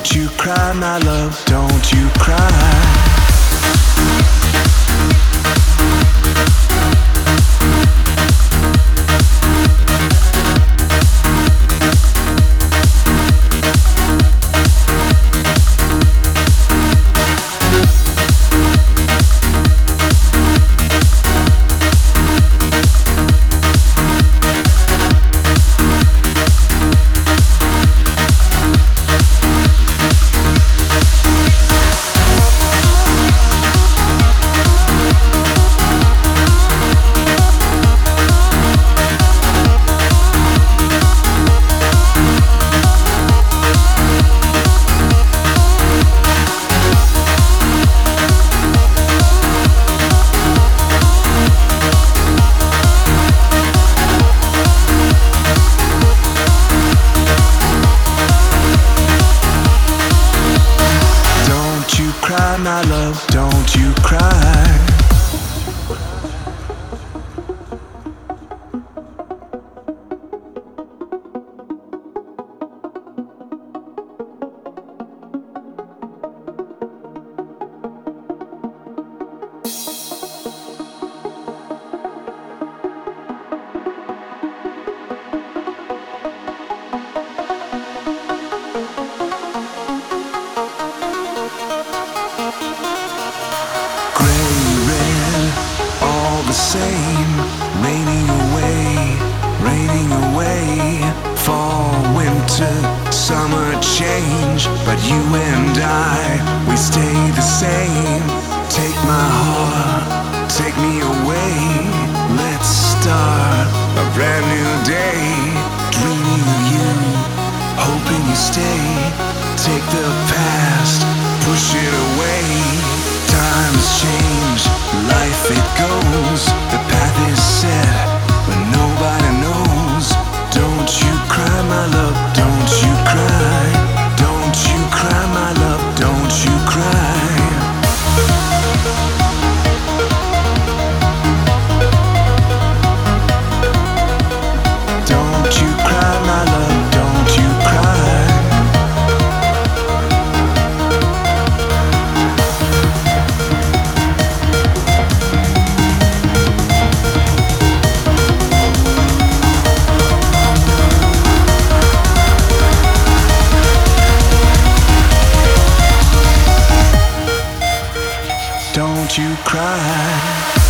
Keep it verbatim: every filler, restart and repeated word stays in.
Don't you cry, my love, don't you cry. My love, don't you cry. The same, raining away, raining away. Fall, winter, summer change, but you and I, we stay the same. Take my heart, take me away. Let's start a brand new day. Dreaming of you, hoping you stay. Take the past, push it away. Times change, life it goes. The path is set, but nobody knows. Don't you cry, my love, don't you cry. Don't you cry, my love, don't you cry. Don't you cry, my love, don't you cry. Don't you cry.